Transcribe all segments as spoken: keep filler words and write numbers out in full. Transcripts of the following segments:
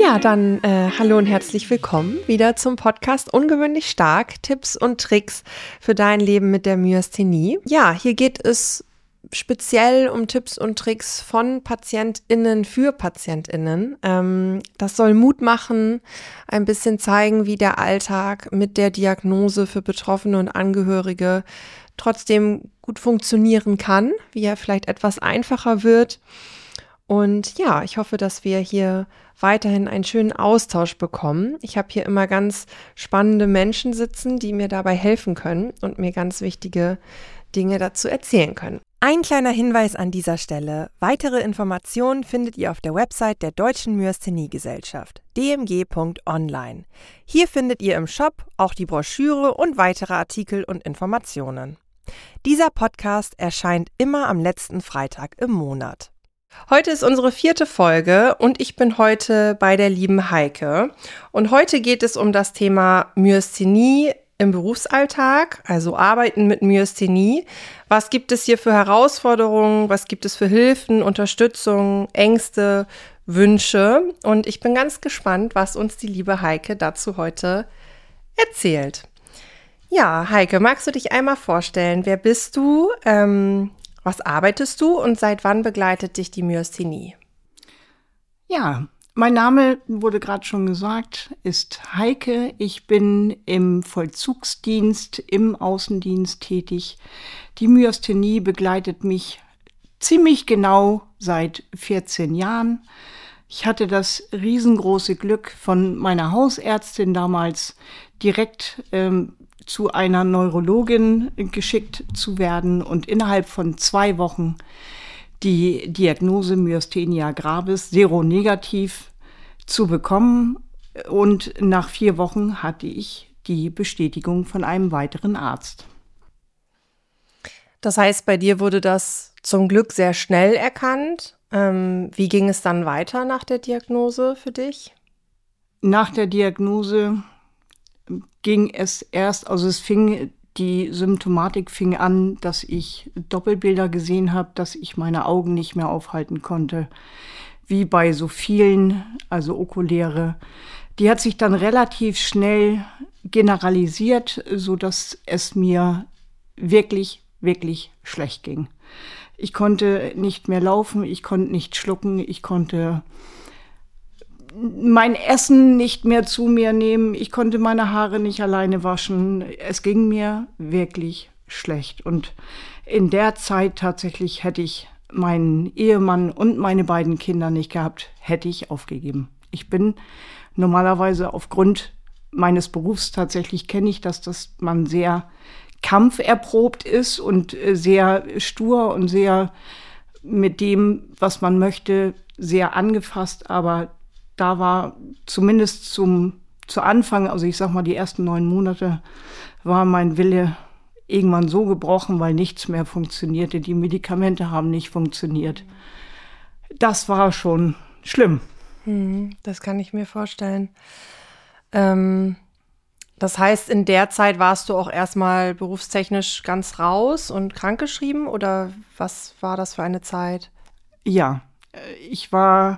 Ja, dann äh, hallo und herzlich willkommen wieder zum Podcast Ungewöhnlich stark, Tipps und Tricks für dein Leben mit der Myasthenie. Ja, hier geht es speziell um Tipps und Tricks von PatientInnen für PatientInnen. Ähm, das soll Mut machen, ein bisschen zeigen, wie der Alltag mit der Diagnose für Betroffene und Angehörige trotzdem gut funktionieren kann, wie er vielleicht etwas einfacher wird. Und ja, ich hoffe, dass wir hier weiterhin einen schönen Austausch bekommen. Ich habe hier immer ganz spannende Menschen sitzen, die mir dabei helfen können und mir ganz wichtige Dinge dazu erzählen können. Ein kleiner Hinweis an dieser Stelle. Weitere Informationen findet ihr auf der Website der Deutschen Myasthenie-Gesellschaft, d m g punkt online. Hier findet ihr im Shop auch die Broschüre und weitere Artikel und Informationen. Dieser Podcast erscheint immer am letzten Freitag im Monat. Heute ist unsere vierte Folge und ich bin heute bei der lieben Heike. Und heute geht es um das Thema Myasthenie im Berufsalltag, also Arbeiten mit Myasthenie. Was gibt es hier für Herausforderungen? Was gibt es für Hilfen, Unterstützung, Ängste, Wünsche? Und ich bin ganz gespannt, was uns die liebe Heike dazu heute erzählt. Ja, Heike, magst du dich einmal vorstellen? Wer bist du? Ähm, Was arbeitest du und seit wann begleitet dich die Myasthenie? Ja, mein Name, wurde gerade schon gesagt, ist Heike. Ich bin im Vollzugsdienst, im Außendienst tätig. Die Myasthenie begleitet mich ziemlich genau seit vierzehn Jahren. Ich hatte das riesengroße Glück, von meiner Hausärztin damals direkt ähm, zu einer Neurologin geschickt zu werden und innerhalb von zwei Wochen die Diagnose Myasthenia gravis seronegativ zu bekommen. Und nach vier Wochen hatte ich die Bestätigung von einem weiteren Arzt. Das heißt, bei dir wurde das zum Glück sehr schnell erkannt. Ähm, wie ging es dann weiter nach der Diagnose für dich? Nach der Diagnose ging es erst, also es fing, die Symptomatik fing an, dass ich Doppelbilder gesehen habe, dass ich meine Augen nicht mehr aufhalten konnte, wie bei so vielen, also okuläre. Die hat sich dann relativ schnell generalisiert, sodass es mir wirklich, wirklich schlecht ging. Ich konnte nicht mehr laufen, ich konnte nicht schlucken, ich konnte mein Essen nicht mehr zu mir nehmen. Ich konnte meine Haare nicht alleine waschen. Es ging mir wirklich schlecht. Und in der Zeit tatsächlich hätte ich meinen Ehemann und meine beiden Kinder nicht gehabt, hätte ich aufgegeben. Ich bin normalerweise aufgrund meines Berufs tatsächlich, kenne ich das, dass man sehr kampferprobt ist und sehr stur und sehr mit dem, was man möchte, sehr angefasst, aber da war zumindest zum zu Anfang, also ich sag mal die ersten neun Monate, war mein Wille irgendwann so gebrochen, weil nichts mehr funktionierte. Die Medikamente haben nicht funktioniert. Das war schon schlimm. Hm, das kann ich mir vorstellen. Ähm, das heißt, in der Zeit warst du auch erstmal berufstechnisch ganz raus und krankgeschrieben oder was war das für eine Zeit? Ja, ich war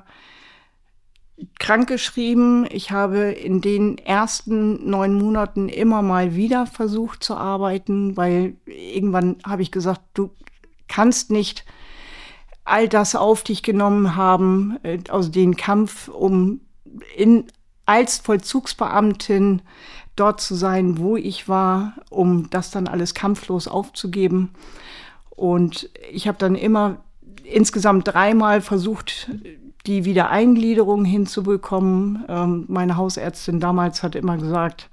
krankgeschrieben. Ich habe in den ersten neun Monaten immer mal wieder versucht zu arbeiten, weil irgendwann habe ich gesagt, du kannst nicht all das auf dich genommen haben, also den Kampf, um in, als Vollzugsbeamtin dort zu sein, wo ich war, um das dann alles kampflos aufzugeben. Und ich habe dann immer insgesamt dreimal versucht, die Wiedereingliederung hinzubekommen. Ähm, meine Hausärztin damals hat immer gesagt,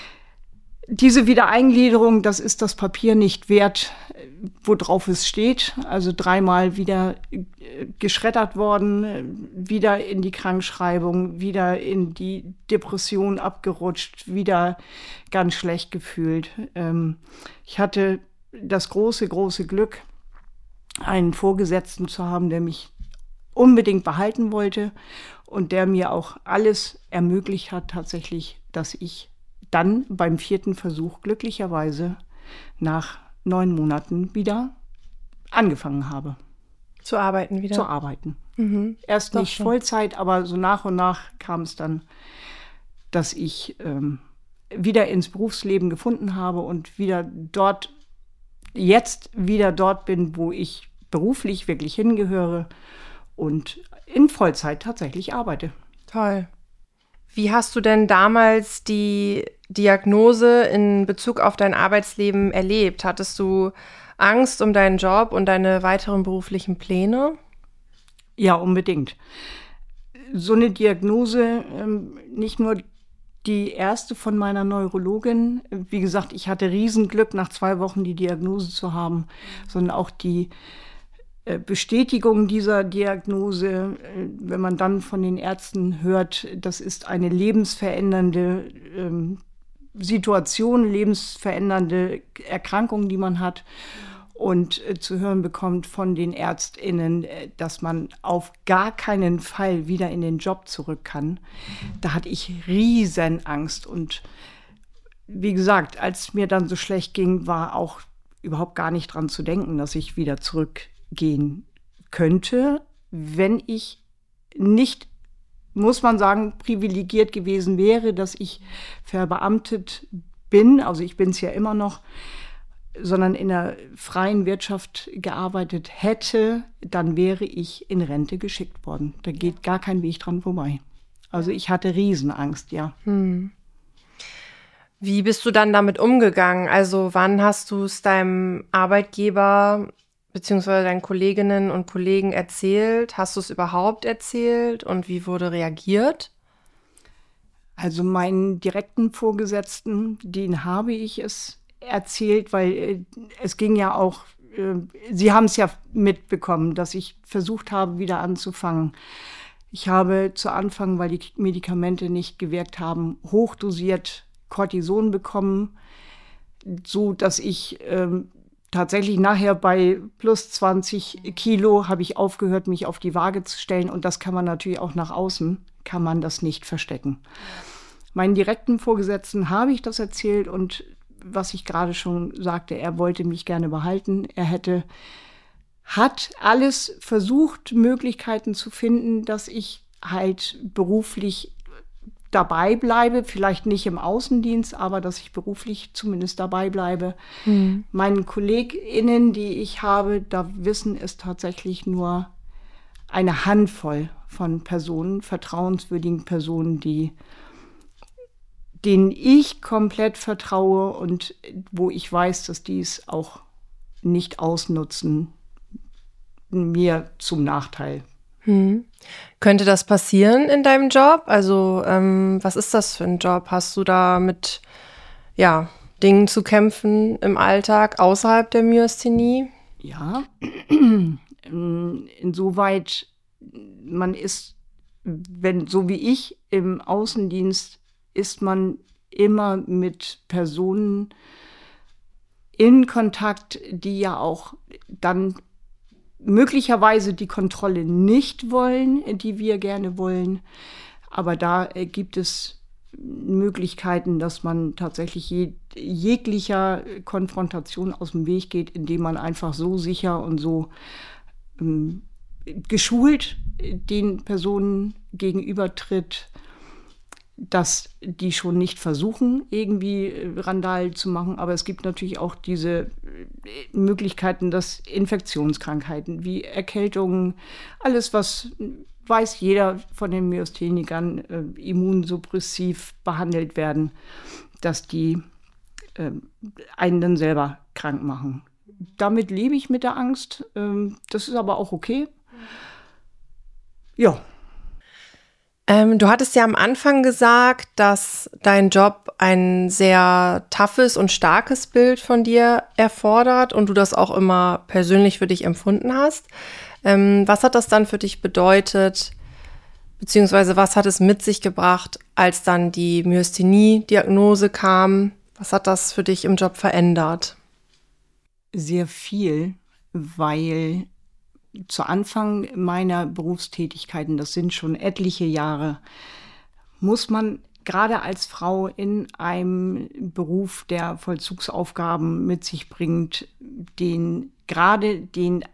diese Wiedereingliederung, das ist das Papier nicht wert, worauf es steht. Also dreimal wieder geschreddert worden, wieder in die Krankschreibung, wieder in die Depression abgerutscht, wieder ganz schlecht gefühlt. Ähm, ich hatte das große, große Glück, einen Vorgesetzten zu haben, der mich unbedingt behalten wollte und der mir auch alles ermöglicht hat, tatsächlich, dass ich dann beim vierten Versuch glücklicherweise nach neun Monaten wieder angefangen habe. zu arbeiten wieder? Zu arbeiten. Mhm. Erst Doch nicht schon. Vollzeit, aber so nach und nach kam es dann, dass ich ähm, wieder ins Berufsleben gefunden habe und wieder dort, jetzt wieder dort bin, wo ich beruflich wirklich hingehöre und in Vollzeit tatsächlich arbeite. Toll. Wie hast du denn damals die Diagnose in Bezug auf dein Arbeitsleben erlebt? Hattest du Angst um deinen Job und deine weiteren beruflichen Pläne? Ja, unbedingt. So eine Diagnose, ähm, nicht nur die erste von meiner Neurologin, wie gesagt, ich hatte Riesenglück, nach zwei Wochen die Diagnose zu haben, sondern auch die äh, Bestätigung dieser Diagnose, äh, wenn man dann von den Ärzten hört, das ist eine lebensverändernde ähm, Situation, lebensverändernde Erkrankung, die man hat. Und äh, zu hören bekommt von den ÄrztInnen, äh, dass man auf gar keinen Fall wieder in den Job zurück kann. Da hatte ich riesen Angst. Und wie gesagt, als mir dann so schlecht ging, war auch überhaupt gar nicht dran zu denken, dass ich wieder zurückgehen könnte, wenn ich nicht, muss man sagen, privilegiert gewesen wäre, dass ich verbeamtet bin. Also ich bin es ja immer noch, sondern in der freien Wirtschaft gearbeitet hätte, dann wäre ich in Rente geschickt worden. Da geht gar kein Weg dran vorbei. Also ich hatte Riesenangst, ja. Hm. Wie bist du dann damit umgegangen? Also wann hast du es deinem Arbeitgeber beziehungsweise deinen Kolleginnen und Kollegen erzählt? Hast du es überhaupt erzählt und wie wurde reagiert? Also meinen direkten Vorgesetzten, den habe ich es erzählt, weil äh, es ging ja auch, äh, Sie haben es ja mitbekommen, dass ich versucht habe, wieder anzufangen. Ich habe zu Anfang, weil die Medikamente nicht gewirkt haben, hochdosiert Cortison bekommen, so dass ich äh, tatsächlich nachher bei plus zwanzig Kilo habe ich aufgehört, mich auf die Waage zu stellen. Und das kann man natürlich auch nach außen, kann man das nicht verstecken. Meinen direkten Vorgesetzten habe ich das erzählt und was ich gerade schon sagte, er wollte mich gerne behalten. Er hätte, hat alles versucht, Möglichkeiten zu finden, dass ich halt beruflich dabei bleibe. Vielleicht nicht im Außendienst, aber dass ich beruflich zumindest dabei bleibe. Mhm. Meinen KollegInnen, die ich habe, da wissen es tatsächlich nur eine Handvoll von Personen, vertrauenswürdigen Personen, die denen ich komplett vertraue und wo ich weiß, dass die es auch nicht ausnutzen, mir zum Nachteil. Hm. Könnte das passieren in deinem Job? Also ähm, was ist das für ein Job? Hast du da mit ja, Dingen zu kämpfen im Alltag außerhalb der Myasthenie? Ja, insoweit man ist, wenn so wie ich im Außendienst ist man immer mit Personen in Kontakt, die ja auch dann möglicherweise die Kontrolle nicht wollen, die wir gerne wollen. Aber da gibt es Möglichkeiten, dass man tatsächlich jeg- jeglicher Konfrontation aus dem Weg geht, indem man einfach so sicher und so ähm, geschult den Personen gegenübertritt, dass die schon nicht versuchen, irgendwie Randal zu machen. Aber es gibt natürlich auch diese Möglichkeiten, dass Infektionskrankheiten wie Erkältungen, alles, was weiß jeder von den Myasthenikern, äh, immunsuppressiv behandelt werden, dass die äh, einen dann selber krank machen. Damit lebe ich mit der Angst. Ähm, das ist aber auch okay. Ja. Ähm, du hattest ja am Anfang gesagt, dass dein Job ein sehr toughes und starkes Bild von dir erfordert und du das auch immer persönlich für dich empfunden hast. Ähm, was hat das dann für dich bedeutet, beziehungsweise was hat es mit sich gebracht, als dann die Myasthenie-Diagnose kam? Was hat das für dich im Job verändert? Sehr viel, weil zu Anfang meiner Berufstätigkeiten, das sind schon etliche Jahre, muss man gerade als Frau in einem Beruf, der Vollzugsaufgaben mit sich bringt, den gerade den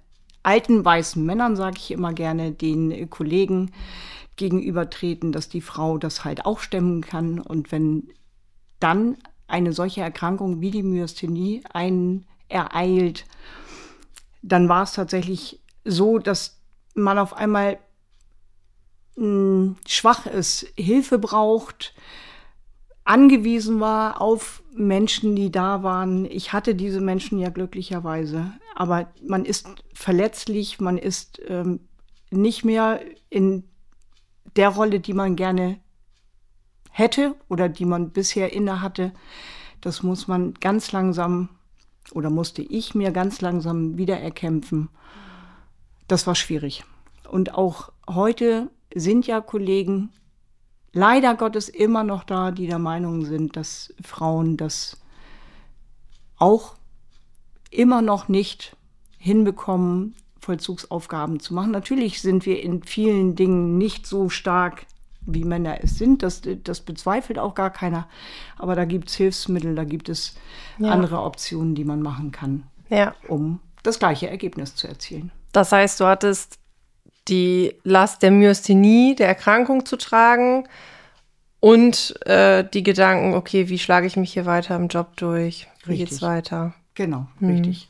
alten weißen Männern, sage ich immer gerne, den äh, Kollegen gegenübertreten, dass die Frau das halt auch stemmen kann. Und wenn dann eine solche Erkrankung wie die Myasthenie einen ereilt, dann war es tatsächlich so, dass man auf einmal mh, schwach ist, Hilfe braucht, angewiesen war auf Menschen, die da waren. Ich hatte diese Menschen ja glücklicherweise, aber man ist verletzlich, man ist ähm, nicht mehr in der Rolle, die man gerne hätte oder die man bisher inne hatte. Das muss man ganz langsam oder musste ich mir ganz langsam wieder erkämpfen. Das war schwierig. Und auch heute sind ja Kollegen leider Gottes immer noch da, die der Meinung sind, dass Frauen das auch immer noch nicht hinbekommen, Vollzugsaufgaben zu machen. Natürlich sind wir in vielen Dingen nicht so stark, wie Männer es sind. Das, das bezweifelt auch gar keiner. Aber da gibt es Hilfsmittel, da gibt es ja. andere Optionen, die man machen kann, ja. um das gleiche Ergebnis zu erzielen. Das heißt, du hattest die Last der Myasthenie, der Erkrankung zu tragen und äh, die Gedanken, okay, wie schlage ich mich hier weiter im Job durch? Wie Richtig. geht's weiter? Genau, hm. richtig.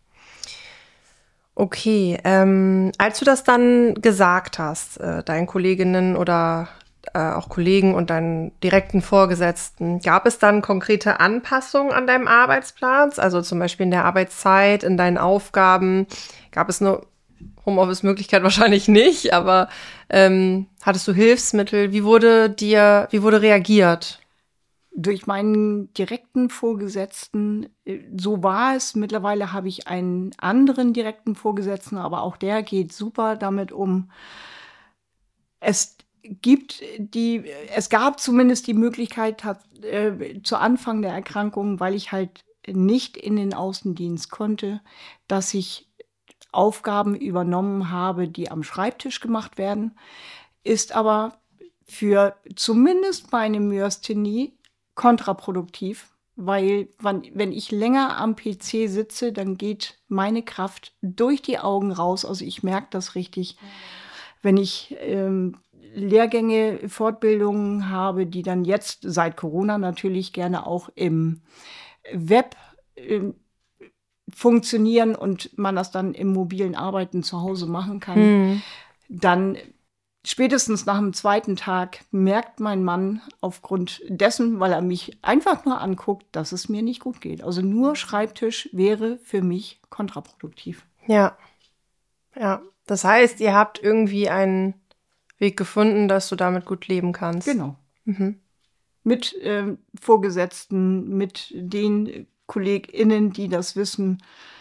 Okay, ähm, als du das dann gesagt hast, äh, deinen Kolleginnen oder äh, auch Kollegen und deinen direkten Vorgesetzten, gab es dann konkrete Anpassungen an deinem Arbeitsplan? Also zum Beispiel in der Arbeitszeit, in deinen Aufgaben? Gab es eine Homeoffice-Möglichkeit wahrscheinlich nicht, aber ähm, hattest du Hilfsmittel? Wie wurde dir, wie wurde reagiert? Durch meinen direkten Vorgesetzten, so war es. Mittlerweile habe ich einen anderen direkten Vorgesetzten, aber auch der geht super damit um. Es gibt die, es gab zumindest die Möglichkeit hat, äh, zu Anfang der Erkrankung, weil ich halt nicht in den Außendienst konnte, dass ich Aufgaben übernommen habe, die am Schreibtisch gemacht werden, ist aber für zumindest meine Myasthenie kontraproduktiv, weil wenn ich länger am P C sitze, dann geht meine Kraft durch die Augen raus. Also ich merke das richtig. Wenn ich ähm, Lehrgänge, Fortbildungen habe, die dann jetzt seit Corona natürlich gerne auch im Web äh, funktionieren und man das dann im mobilen Arbeiten zu Hause machen kann, hm. dann spätestens nach dem zweiten Tag merkt mein Mann aufgrund dessen, weil er mich einfach nur anguckt, dass es mir nicht gut geht. Also nur Schreibtisch wäre für mich kontraproduktiv. Ja, ja. Das heißt, ihr habt irgendwie einen Weg gefunden, dass du damit gut leben kannst. Genau. Mhm. Mit ähm, Vorgesetzten, mit den KollegInnen, die das wissen.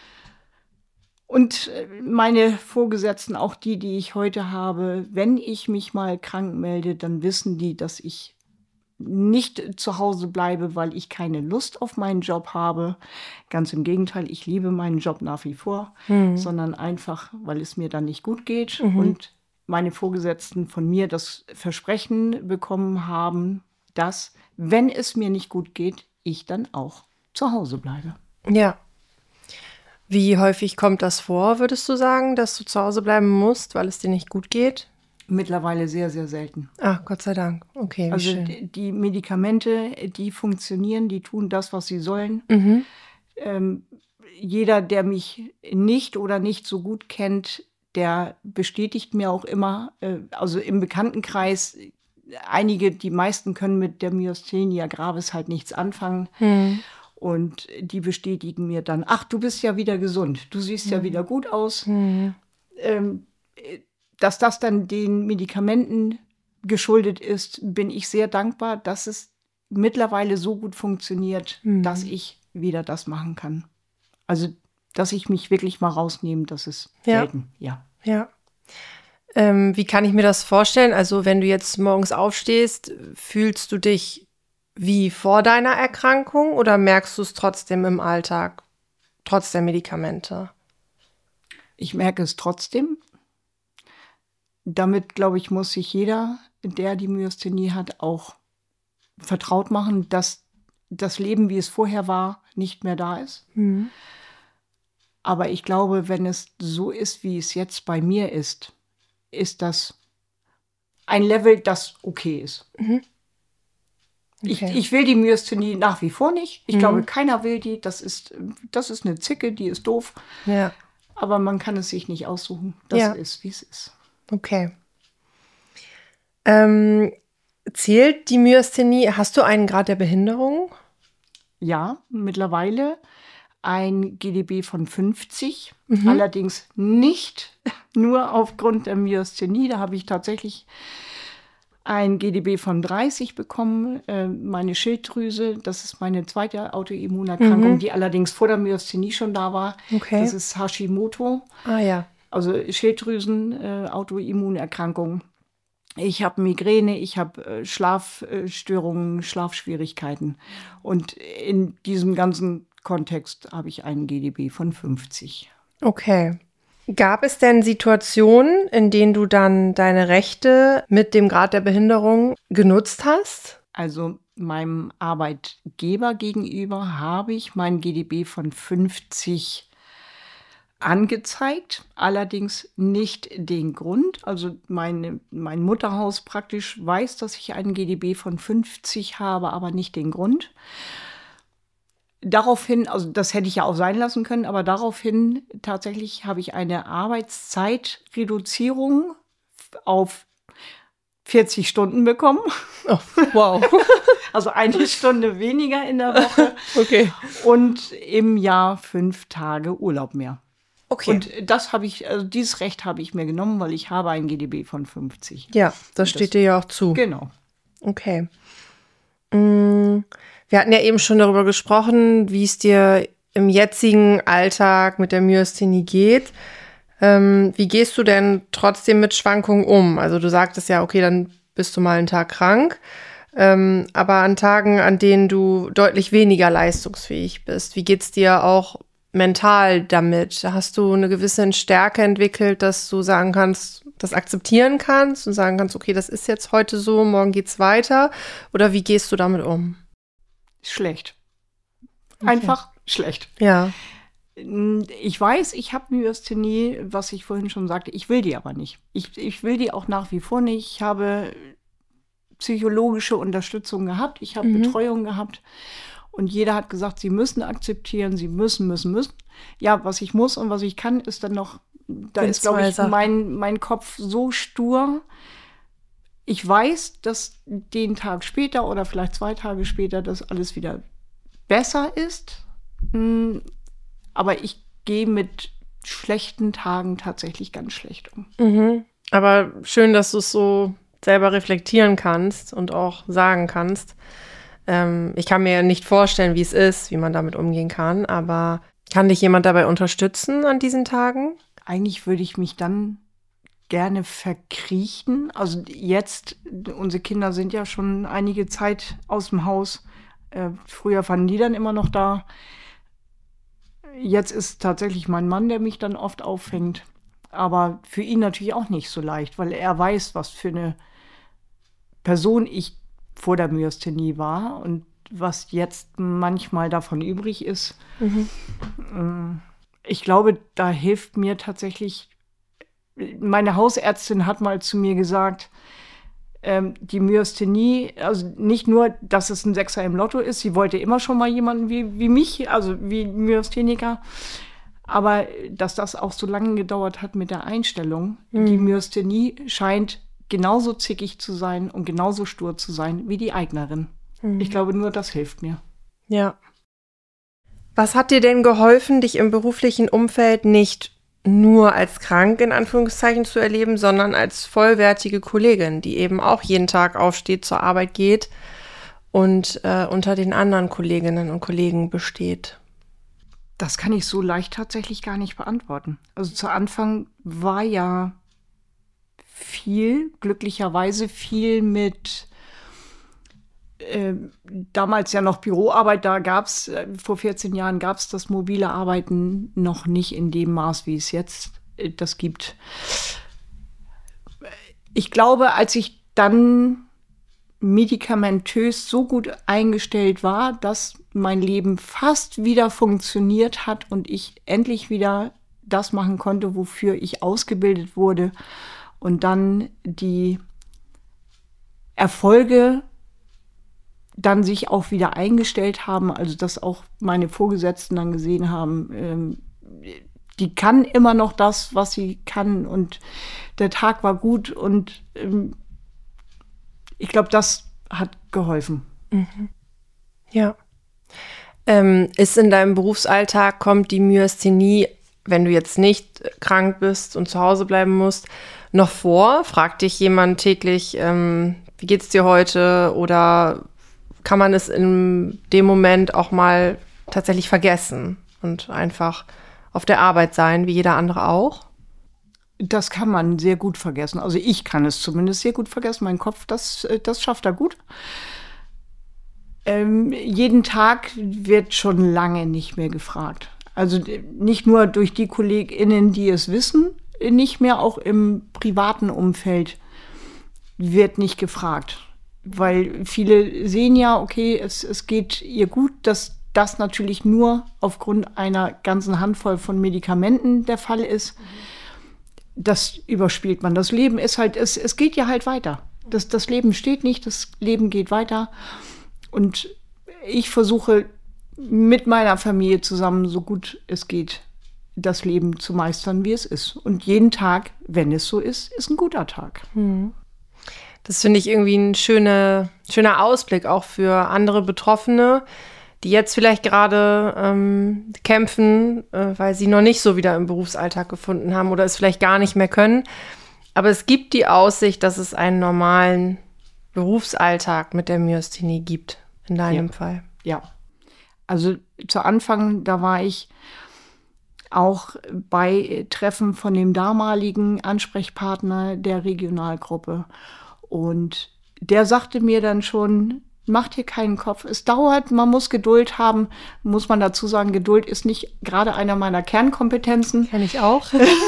Und meine Vorgesetzten, auch die, die ich heute habe, wenn ich mich mal krank melde, dann wissen die, dass ich nicht zu Hause bleibe, weil ich keine Lust auf meinen Job habe. Ganz im Gegenteil, ich liebe meinen Job nach wie vor, mhm. sondern einfach, weil es mir dann nicht gut geht. Mhm. Und meine Vorgesetzten von mir das Versprechen bekommen haben, dass, wenn es mir nicht gut geht, ich dann auch zu Hause bleibe. Ja. Wie häufig kommt das vor, würdest du sagen, dass du zu Hause bleiben musst, weil es dir nicht gut geht? Mittlerweile sehr, sehr selten. Ach, Gott sei Dank. Okay, wie also schön. Die, die Medikamente, die funktionieren, die tun das, was sie sollen. Mhm. Ähm, jeder, der mich nicht oder nicht so gut kennt, der bestätigt mir auch immer, äh, also im Bekanntenkreis, einige, die meisten können mit der Myasthenia gravis halt nichts anfangen. Mhm. Und die bestätigen mir dann, ach, du bist ja wieder gesund, du siehst mhm. ja wieder gut aus. Mhm. Ähm, dass das dann den Medikamenten geschuldet ist, bin ich sehr dankbar, dass es mittlerweile so gut funktioniert, mhm. dass ich wieder das machen kann. Also, dass ich mich wirklich mal rausnehme, das ist ja. selten, ja. Ja. Ähm, wie kann ich mir das vorstellen? Also, wenn du jetzt morgens aufstehst, fühlst du dich wie vor deiner Erkrankung oder merkst du es trotzdem im Alltag, trotz der Medikamente? Ich merke es trotzdem. Damit, glaube ich, muss sich jeder, der die Myasthenie hat, auch vertraut machen, dass das Leben, wie es vorher war, nicht mehr da ist. Mhm. Aber ich glaube, wenn es so ist, wie es jetzt bei mir ist, ist das ein Level, das okay ist. Mhm. Okay. Ich, ich will die Myasthenie nach wie vor nicht. Ich Mhm. glaube, keiner will die. Das ist, das ist eine Zicke, die ist doof. Ja. Aber man kann es sich nicht aussuchen. Das Ja. ist, wie es ist. Okay. Ähm, zählt die Myasthenie, hast du einen Grad der Behinderung? Ja, mittlerweile ein G D B von fünfzig. Mhm. Allerdings nicht nur aufgrund der Myasthenie. Da habe ich tatsächlich ein G D B von dreißig bekommen. Äh, meine Schilddrüse, das ist meine zweite Autoimmunerkrankung, Mhm. die allerdings vor der Myasthenie schon da war. Okay. Das ist Hashimoto, Ah ja. also Schilddrüsen-Autoimmunerkrankung. Ich habe Migräne, ich habe äh, Schlafstörungen, Schlafschwierigkeiten. Und in diesem ganzen Kontext habe ich einen G D B von fünfzig. Okay. Gab es denn Situationen, in denen du dann deine Rechte mit dem Grad der Behinderung genutzt hast? Also meinem Arbeitgeber gegenüber habe ich mein G D B von fünfzig angezeigt, allerdings nicht den Grund. Also meine, mein Mutterhaus praktisch weiß, dass ich einen G D B von fünfzig habe, aber nicht den Grund. Daraufhin, also das hätte ich ja auch sein lassen können, aber daraufhin tatsächlich habe ich eine Arbeitszeitreduzierung auf vierzig Stunden bekommen. Oh, wow. Also eine Stunde weniger in der Woche. Okay. Und im Jahr fünf Tage Urlaub mehr. Okay. Und das habe ich, also dieses Recht habe ich mir genommen, weil ich habe ein G D B von fünfzig. Ja, das steht dir ja auch zu. Genau. Okay. Mm, Wir hatten ja eben schon darüber gesprochen, wie es dir im jetzigen Alltag mit der Myasthenie geht. Ähm, wie gehst du denn trotzdem mit Schwankungen um? Also du sagtest ja, okay, dann bist du mal einen Tag krank. Ähm, aber an Tagen, an denen du deutlich weniger leistungsfähig bist, wie geht's dir auch mental damit? Hast du eine gewisse Stärke entwickelt, dass du sagen kannst, das akzeptieren kannst und sagen kannst, okay, das ist jetzt heute so, morgen geht's weiter? Oder wie gehst du damit um? Schlecht. Okay. Einfach schlecht. Ja. Ich weiß, ich habe Myasthenie, was ich vorhin schon sagte. Ich will die aber nicht. Ich, ich will die auch nach wie vor nicht. Ich habe psychologische Unterstützung gehabt. Ich habe Mhm. Betreuung gehabt. Und jeder hat gesagt, sie müssen akzeptieren, sie müssen, müssen, müssen. Ja, was ich muss und was ich kann, ist dann noch, da Sind ist, glaube zwei ich, Sachen. mein, mein Kopf so stur. Ich weiß, dass den Tag später oder vielleicht zwei Tage später das alles wieder besser ist. Mm, Aber ich gehe mit schlechten Tagen tatsächlich ganz schlecht um. Mhm. Aber schön, dass du es so selber reflektieren kannst und auch sagen kannst. Ähm, ich kann mir nicht vorstellen, wie es ist, wie man damit umgehen kann, aber kann dich jemand dabei unterstützen an diesen Tagen? Eigentlich würde ich mich dann gerne verkriechen. Also jetzt, unsere Kinder sind ja schon einige Zeit aus dem Haus. Äh, früher waren die dann immer noch da. Jetzt ist tatsächlich mein Mann, der mich dann oft auffängt. Aber für ihn natürlich auch nicht so leicht, weil er weiß, was für eine Person ich vor der Myasthenie war und was jetzt manchmal davon übrig ist. Mhm. Ich glaube, da hilft mir tatsächlich, meine Hausärztin hat mal zu mir gesagt, ähm, die Myasthenie, also nicht nur, dass es ein Sechser im Lotto ist, sie wollte immer schon mal jemanden wie, wie mich, also wie Myastheniker, aber dass das auch so lange gedauert hat mit der Einstellung. Mhm. Die Myasthenie scheint genauso zickig zu sein und genauso stur zu sein wie die Eignerin. Mhm. Ich glaube, nur das hilft mir. Ja. Was hat dir denn geholfen, dich im beruflichen Umfeld nicht nur als krank in Anführungszeichen zu erleben, sondern als vollwertige Kollegin, die eben auch jeden Tag aufsteht, zur Arbeit geht und äh, unter den anderen Kolleginnen und Kollegen besteht? Das kann ich so leicht tatsächlich gar nicht beantworten. Also zu Anfang war ja viel, glücklicherweise viel mit äh, damals ja noch Büroarbeit. Da gab es, äh, vor vierzehn Jahren gab es das mobile Arbeiten noch nicht in dem Maß, wie es jetzt äh, das gibt. Ich glaube, als ich dann medikamentös so gut eingestellt war, dass mein Leben fast wieder funktioniert hat und ich endlich wieder das machen konnte, wofür ich ausgebildet wurde. Und dann die Erfolge dann sich auch wieder eingestellt haben, also dass auch meine Vorgesetzten dann gesehen haben, ähm, die kann immer noch das, was sie kann und der Tag war gut und ähm, ich glaube, das hat geholfen. Mhm. Ja. Ähm, ist in deinem Berufsalltag, kommt die Myasthenie, wenn du jetzt nicht krank bist und zu Hause bleiben musst, noch vor? Fragt dich jemand täglich, ähm, wie geht's dir heute? Oder kann man es in dem Moment auch mal tatsächlich vergessen und einfach auf der Arbeit sein, wie jeder andere auch? Das kann man sehr gut vergessen. Also ich kann es zumindest sehr gut vergessen. Mein Kopf, das, das schafft er gut. Ähm, jeden Tag wird schon lange nicht mehr gefragt. Also nicht nur durch die KollegInnen, die es wissen, nicht mehr, auch im privaten Umfeld wird nicht gefragt. Weil viele sehen ja, okay, es, es geht ihr gut, dass das natürlich nur aufgrund einer ganzen Handvoll von Medikamenten der Fall ist. Das überspielt man. Das Leben ist halt, es, es geht ja halt weiter. Das, das Leben steht nicht, das Leben geht weiter. Und ich versuche mit meiner Familie zusammen, so gut es geht, das Leben zu meistern, wie es ist. Und jeden Tag, wenn es so ist, ist ein guter Tag. Hm. Das finde ich irgendwie ein schöner, schöner Ausblick auch für andere Betroffene, die jetzt vielleicht gerade ähm, kämpfen, äh, weil sie noch nicht so wieder im Berufsalltag gefunden haben oder es vielleicht gar nicht mehr können. Aber es gibt die Aussicht, dass es einen normalen Berufsalltag mit der Myasthenie gibt, in deinem Ja. Fall. Ja, also zu Anfang, da war ich auch bei Treffen von dem damaligen Ansprechpartner der Regionalgruppe. Und der sagte mir dann schon, mach dir keinen Kopf. Es dauert, man muss Geduld haben. Muss man dazu sagen, Geduld ist nicht gerade einer meiner Kernkompetenzen. Kenn ich auch.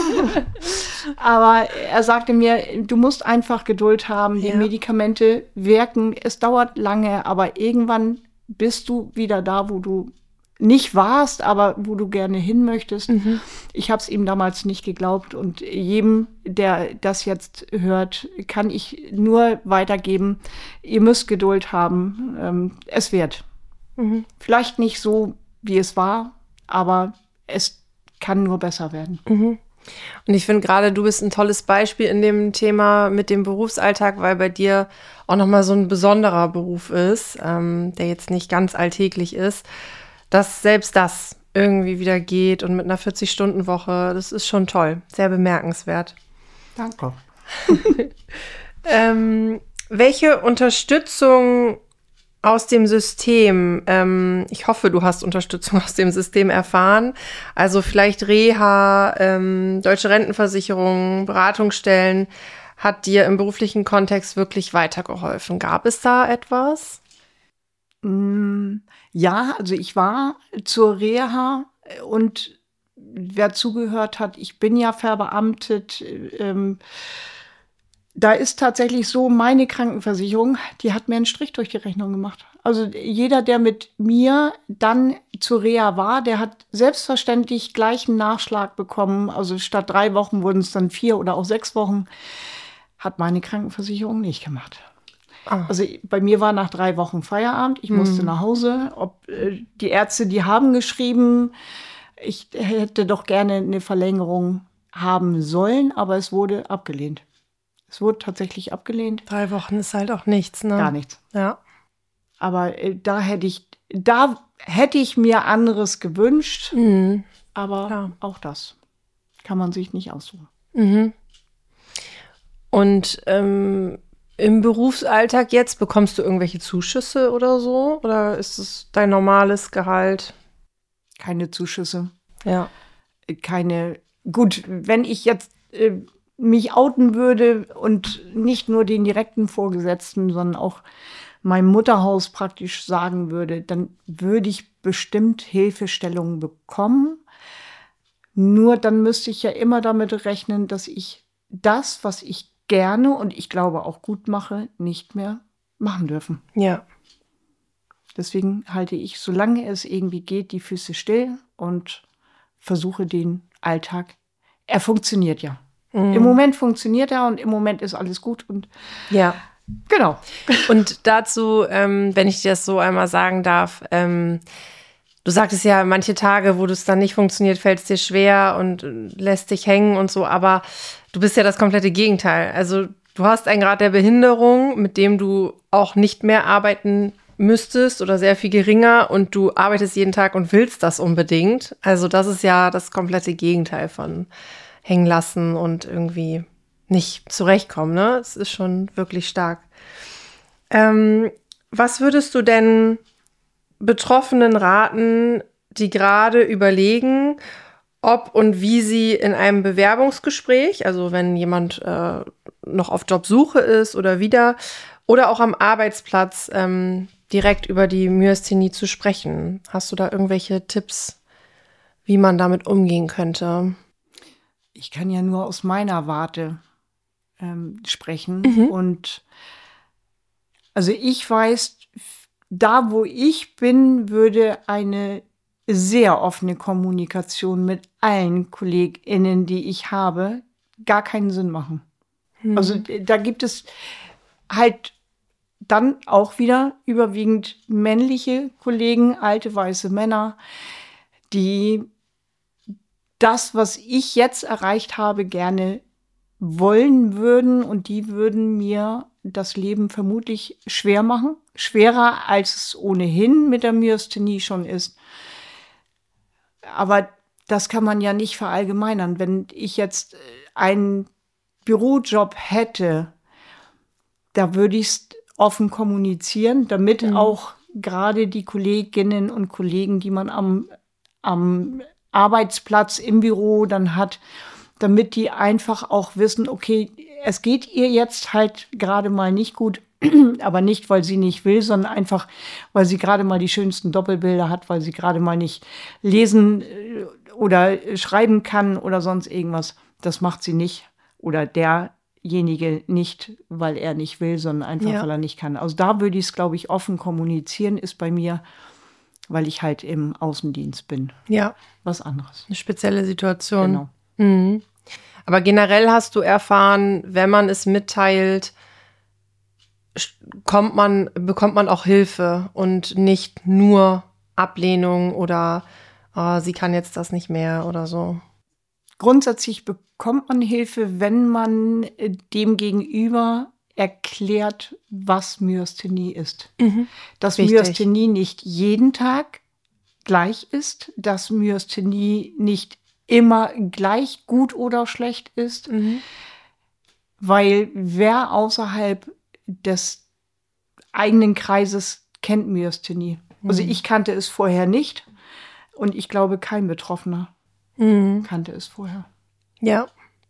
Aber er sagte mir, du musst einfach Geduld haben. Die Ja. Medikamente wirken. Es dauert lange, aber irgendwann bist du wieder da, wo du nicht warst, aber wo du gerne hin möchtest. Mhm. Ich habe es ihm damals nicht geglaubt und jedem, der das jetzt hört, kann ich nur weitergeben. Ihr müsst Geduld haben. Ähm, es wird. Mhm. Vielleicht nicht so, wie es war, aber es kann nur besser werden. Mhm. Und ich finde gerade, du bist ein tolles Beispiel in dem Thema mit dem Berufsalltag, weil bei dir auch nochmal so ein besonderer Beruf ist, ähm, der jetzt nicht ganz alltäglich ist, dass selbst das irgendwie wieder geht und mit einer vierzig-Stunden-Woche, das ist schon toll, sehr bemerkenswert. Danke. Ähm, welche Unterstützung aus dem System, ähm, ich hoffe, du hast Unterstützung aus dem System erfahren, also vielleicht Reha, ähm, Deutsche Rentenversicherung, Beratungsstellen, hat dir im beruflichen Kontext wirklich weitergeholfen? Gab es da etwas? Ja, also ich war zur Reha und wer zugehört hat, ich bin ja verbeamtet. Ähm, da ist tatsächlich so, meine Krankenversicherung, die hat mir einen Strich durch die Rechnung gemacht. Also jeder, der mit mir dann zur Reha war, der hat selbstverständlich gleich einen Nachschlag bekommen. Also statt drei Wochen wurden es dann vier oder auch sechs Wochen. Hat meine Krankenversicherung nicht gemacht. Ah. Also bei mir war nach drei Wochen Feierabend. Ich musste nach Hause. Ob äh, die Ärzte, die haben geschrieben, ich hätte doch gerne eine Verlängerung haben sollen, aber es wurde abgelehnt. Es wurde tatsächlich abgelehnt. Drei Wochen ist halt auch nichts, ne? Gar nichts. Ja. Aber äh, da hätte ich, da hätte ich mir anderes gewünscht. Mhm. Aber Klar. auch das kann man sich nicht aussuchen. Mhm. Und ähm, im Berufsalltag jetzt, bekommst du irgendwelche Zuschüsse oder so? Oder ist es dein normales Gehalt? Keine Zuschüsse. Ja. Keine. Gut, wenn ich jetzt äh, mich outen würde und nicht nur den direkten Vorgesetzten, sondern auch meinem Mutterhaus praktisch sagen würde, dann würde ich bestimmt Hilfestellungen bekommen. Nur dann müsste ich ja immer damit rechnen, dass ich das, was ich gerne und ich glaube auch gut mache, nicht mehr machen dürfen. Ja. Deswegen halte ich, solange es irgendwie geht, die Füße still und versuche den Alltag. Er funktioniert ja. Mhm. Im Moment funktioniert er und im Moment ist alles gut. Und ja. Genau. Und dazu, ähm, wenn ich dir das so einmal sagen darf, ähm, du sagtest ja, manche Tage, wo es dann nicht funktioniert, fällt es dir schwer und lässt dich hängen und so, aber du bist ja das komplette Gegenteil. Also du hast einen Grad der Behinderung, mit dem du auch nicht mehr arbeiten müsstest oder sehr viel geringer und du arbeitest jeden Tag und willst das unbedingt. Also das ist ja das komplette Gegenteil von hängen lassen und irgendwie nicht zurechtkommen, ne? Es ist schon wirklich stark. Ähm, was würdest du denn Betroffenen raten, die gerade überlegen, ob und wie sie in einem Bewerbungsgespräch, also wenn jemand äh, noch auf Jobsuche ist oder wieder, oder auch am Arbeitsplatz ähm, direkt über die Myasthenie zu sprechen? Hast du da irgendwelche Tipps, wie man damit umgehen könnte? Ich kann ja nur aus meiner Warte ähm, sprechen. Mhm. Und also ich weiß, da wo ich bin, würde eine sehr offene Kommunikation mit allen KollegInnen, die ich habe, gar keinen Sinn machen. Mhm. Also da gibt es halt dann auch wieder überwiegend männliche Kollegen, alte weiße Männer, die das, was ich jetzt erreicht habe, gerne wollen würden und die würden mir das Leben vermutlich schwer machen. Schwerer, als es ohnehin mit der Myasthenie schon ist. Aber das kann man ja nicht verallgemeinern. Wenn ich jetzt einen Bürojob hätte, da würde ich es offen kommunizieren, damit mhm. auch gerade die Kolleginnen und Kollegen, die man am, am Arbeitsplatz im Büro dann hat, damit die einfach auch wissen, okay, es geht ihr jetzt halt gerade mal nicht gut, aber nicht, weil sie nicht will, sondern einfach, weil sie gerade mal die schönsten Doppelbilder hat, weil sie gerade mal nicht lesen oder schreiben kann oder sonst irgendwas. Das macht sie nicht. Oder derjenige nicht, weil er nicht will, sondern einfach, ja. weil er nicht kann. Also da würde ich es, glaube ich, offen kommunizieren, ist bei mir, weil ich halt im Außendienst bin. Ja. Was anderes. Eine spezielle Situation. Genau. Mhm. Aber generell hast du erfahren, wenn man es mitteilt, kommt man, bekommt man auch Hilfe und nicht nur Ablehnung oder oh, sie kann jetzt das nicht mehr oder so. Grundsätzlich bekommt man Hilfe, wenn man dem Gegenüber erklärt, was Myasthenie ist. Mhm. Dass Richtig. Myasthenie nicht jeden Tag gleich ist, dass Myasthenie nicht immer gleich gut oder schlecht ist, mhm. weil wer außerhalb des eigenen Kreises kennt Myasthenie. Mhm. Also ich kannte es vorher nicht und ich glaube, kein Betroffener mhm. kannte es vorher. Ja.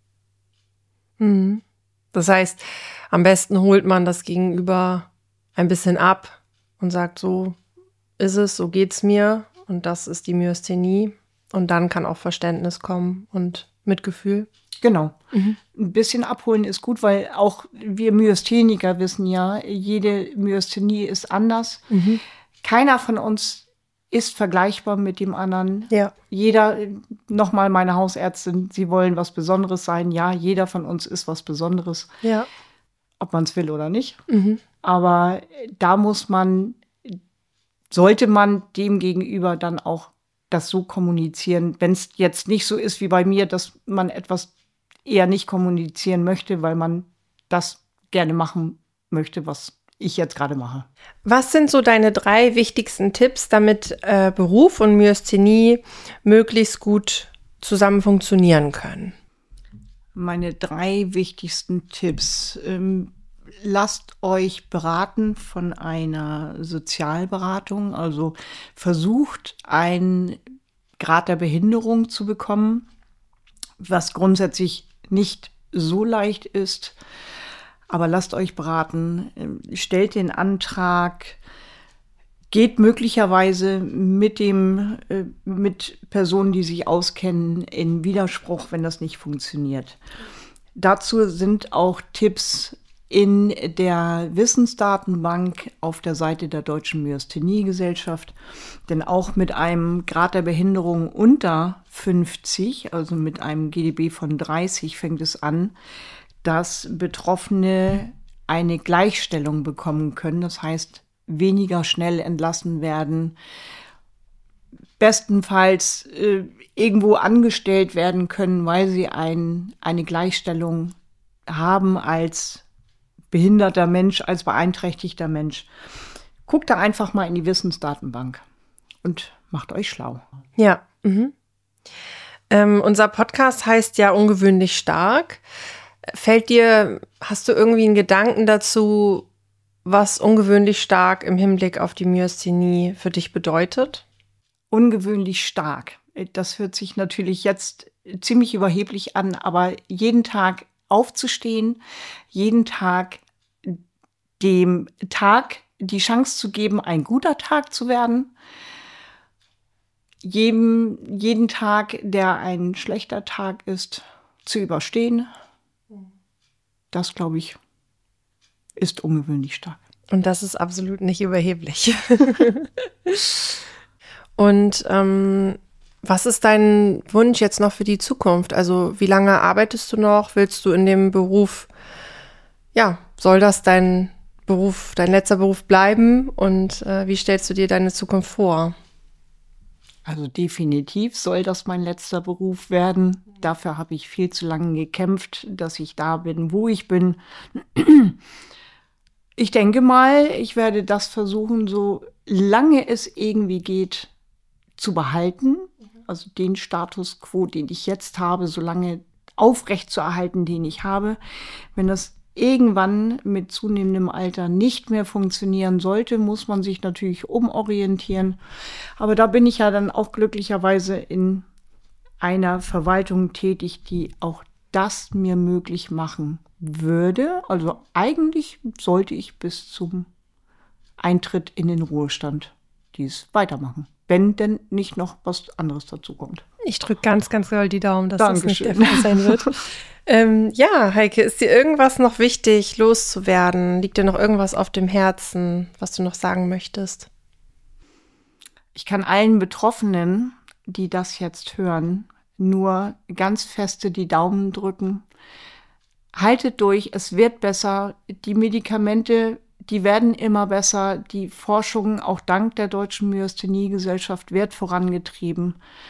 Mhm. Das heißt, am besten holt man das Gegenüber ein bisschen ab und sagt, so ist es, so geht's mir und das ist die Myasthenie. Und dann kann auch Verständnis kommen und Mitgefühl. Genau. Mhm. Ein bisschen abholen ist gut, weil auch wir Myastheniker wissen ja, jede Myasthenie ist anders. Mhm. Keiner von uns ist vergleichbar mit dem anderen. Ja. Jeder, nochmal meine Hausärztin, sie wollen was Besonderes sein. Ja, jeder von uns ist was Besonderes. Ja. Ob man es will oder nicht. Mhm. Aber da muss man, sollte man dem gegenüber dann auch das so kommunizieren, wenn es jetzt nicht so ist wie bei mir, dass man etwas eher nicht kommunizieren möchte, weil man das gerne machen möchte, was ich jetzt gerade mache. Was sind so deine drei wichtigsten Tipps, damit äh, Beruf und Myasthenie möglichst gut zusammen funktionieren können? Meine drei wichtigsten Tipps. Ähm, lasst euch beraten von einer Sozialberatung. Also versucht, einen Grad der Behinderung zu bekommen, was grundsätzlich nicht so leicht ist. Aber lasst euch beraten, stellt den Antrag, geht möglicherweise mit dem, mit Personen, die sich auskennen, in Widerspruch, wenn das nicht funktioniert. Dazu sind auch Tipps in der Wissensdatenbank auf der Seite der Deutschen Myasthenie-Gesellschaft. Denn auch mit einem Grad der Behinderung unter fünfzig, also mit einem G D B von dreißig, fängt es an, dass Betroffene eine Gleichstellung bekommen können. Das heißt, weniger schnell entlassen werden, bestenfalls äh, irgendwo angestellt werden können, weil sie ein, eine Gleichstellung haben als behinderter Mensch, als beeinträchtigter Mensch. Guckt da einfach mal in die Wissensdatenbank und macht euch schlau. Ja, mhm. ähm, unser Podcast heißt ja ungewöhnlich stark. Fällt dir, hast du irgendwie einen Gedanken dazu, was ungewöhnlich stark im Hinblick auf die Myasthenie für dich bedeutet? Ungewöhnlich stark. Das hört sich natürlich jetzt ziemlich überheblich an, aber jeden Tag aufzustehen, jeden Tag dem Tag die Chance zu geben, ein guter Tag zu werden, jedem, jeden Tag, der ein schlechter Tag ist, zu überstehen, das, glaube ich, ist ungewöhnlich stark. Und das ist absolut nicht überheblich. Und ähm, was ist dein Wunsch jetzt noch für die Zukunft? Also wie lange arbeitest du noch? Willst du in dem Beruf, ja, soll das dein Beruf, dein letzter Beruf bleiben? Und äh, wie stellst du dir deine Zukunft vor? Also definitiv soll das mein letzter Beruf werden. Dafür habe ich viel zu lange gekämpft, dass ich da bin, wo ich bin. Ich denke mal, ich werde das versuchen, so lange es irgendwie geht, zu behalten. Also den Status quo, den ich jetzt habe, so lange aufrecht zu erhalten, den ich habe. Wenn das irgendwann mit zunehmendem Alter nicht mehr funktionieren sollte, muss man sich natürlich umorientieren. Aber da bin ich ja dann auch glücklicherweise in einer Verwaltung tätig, die auch das mir möglich machen würde. Also eigentlich sollte ich bis zum Eintritt in den Ruhestand dies weitermachen, wenn denn nicht noch was anderes dazu kommt. Ich drücke ganz, ganz doll die Daumen, dass Dankeschön. Das nicht der Fall sein wird. ähm, ja, Heike, ist dir irgendwas noch wichtig, loszuwerden? Liegt dir noch irgendwas auf dem Herzen, was du noch sagen möchtest? Ich kann allen Betroffenen, die das jetzt hören, nur ganz feste die Daumen drücken. Haltet durch, es wird besser. Die Medikamente, die werden immer besser. Die Forschung, auch dank der Deutschen Myasthenie-Gesellschaft, wird vorangetrieben.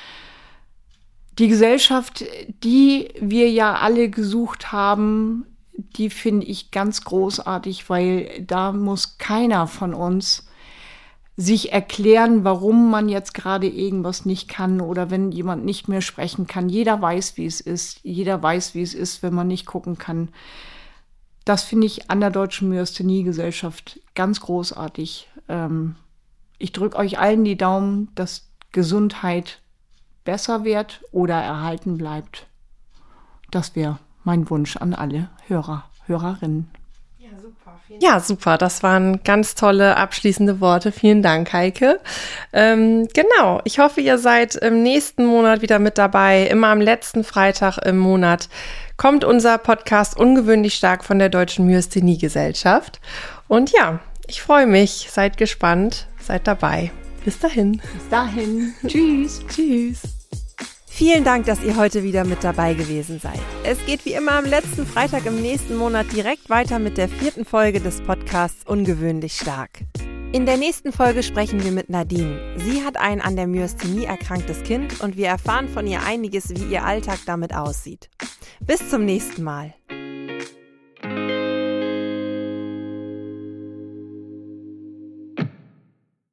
Die Gesellschaft, die wir ja alle gesucht haben, die finde ich ganz großartig, weil da muss keiner von uns sich erklären, warum man jetzt gerade irgendwas nicht kann oder wenn jemand nicht mehr sprechen kann. Jeder weiß, wie es ist. Jeder weiß, wie es ist, wenn man nicht gucken kann. Das finde ich an der Deutschen Myasthenie-Gesellschaft ganz großartig. Ähm, ich drücke euch allen die Daumen, dass Gesundheit besser wird oder erhalten bleibt. Das wäre mein Wunsch an alle Hörer, Hörerinnen. Ja, super. Ja, super. Das waren ganz tolle abschließende Worte. Vielen Dank, Heike. Ähm, genau. Ich hoffe, ihr seid im nächsten Monat wieder mit dabei. Immer am letzten Freitag im Monat kommt unser Podcast Ungewöhnlich stark von der Deutschen Myasthenie-Gesellschaft. Und ja, ich freue mich. Seid gespannt. Seid dabei. Bis dahin. Bis dahin. Tschüss. Tschüss. Vielen Dank, dass ihr heute wieder mit dabei gewesen seid. Es geht wie immer am letzten Freitag im nächsten Monat direkt weiter mit der vierten Folge des Podcasts Ungewöhnlich stark. In der nächsten Folge sprechen wir mit Nadine. Sie hat ein an der Myasthenie erkranktes Kind und wir erfahren von ihr einiges, wie ihr Alltag damit aussieht. Bis zum nächsten Mal.